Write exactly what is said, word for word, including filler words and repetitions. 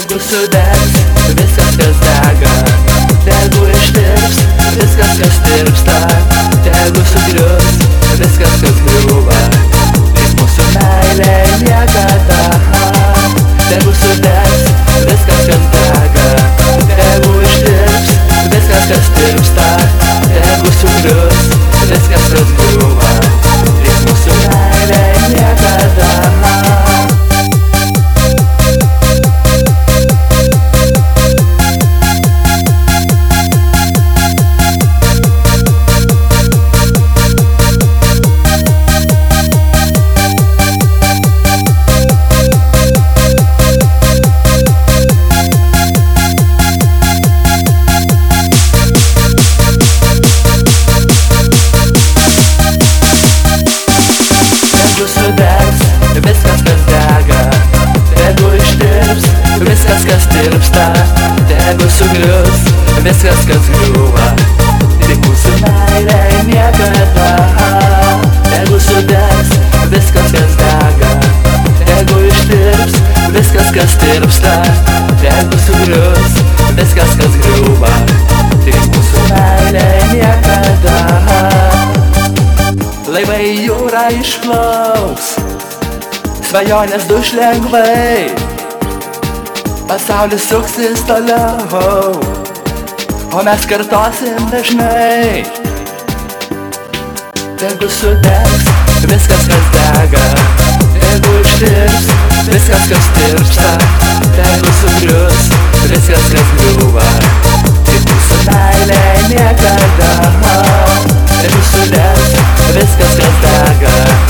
Tegu sudegs viskas, kas dega, tegu ištirps viskas, kas tirpsta, tegu sugrius viskas, kas griūva, tik mūsų meilė niekada. Tegu sudegs viskas, kas dega, tegu ištirps viskas, kas tirpsta, tegu sugrius viskas, kas griūva, tik mūsų meilė niekada. Viskas, kas tirpsta, tegu sugrius viskas, kas griūva, tik mūsų meilė niekada. Tegu sudegs viskas, kas dega, tegu ištirps viskas, kas tirpsta, tegu sugrius viskas, kas griūva, tik mūsų meilė niekada. Laivai jūra išplauks, svajonės duš lengvai, pasaulis suksis toliau, o mes kartosim dažnai. Tegu sudegs viskas, kas dega, tegu ištirps viskas, kas tirpsta, tegu sugrius viskas, kas griūva, tik mūsų meilė niekada. Tegu sudegs viskas, kas dega,